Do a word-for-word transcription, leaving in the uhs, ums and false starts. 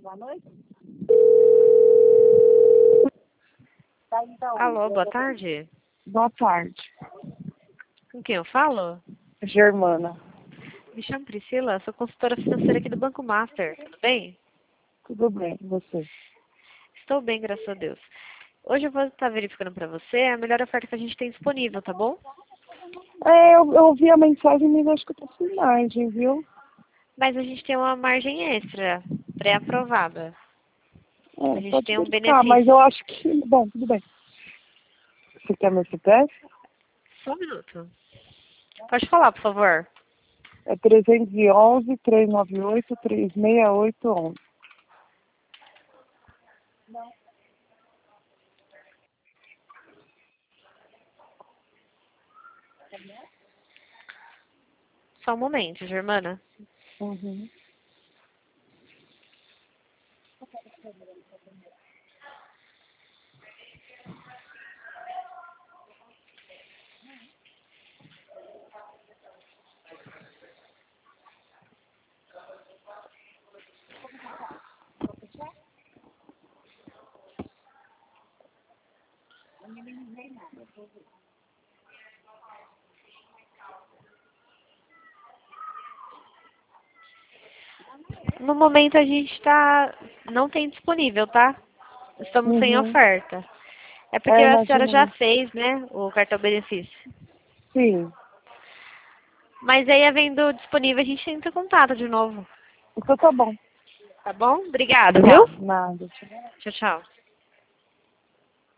Alô, boa tarde. Boa tarde. Com quem eu falo? Germana. Me chamo Priscila, sou consultora financeira aqui do Banco Master. Tudo bem? Tudo bem, e você? Estou bem, graças a Deus. Hoje eu vou estar verificando para você a melhor oferta que a gente tem disponível, tá bom? É, eu, eu ouvi a mensagem, mas acho que eu tô sem margem, viu? Mas a gente tem uma margem extra, pré-aprovada. A É, gente pode tem um verificar, mas benefício. eu acho que... Bom, tudo bem. Você quer meu C P F? Só um minuto. Pode falar, por favor. É trezentos e onze, trezentos e noventa e oito, três seis oito um. Só um momento, Germana. Uhum. No momento a gente tá... não tem disponível, tá? Estamos sem Uhum. oferta. É porque É, a senhora já imagina. fez, né, o cartão benefício. Sim. Mas aí, havendo disponível, a gente entra em contato de novo. Então tá bom. Tá bom? Obrigada, Tá, viu? nada. Tchau, tchau.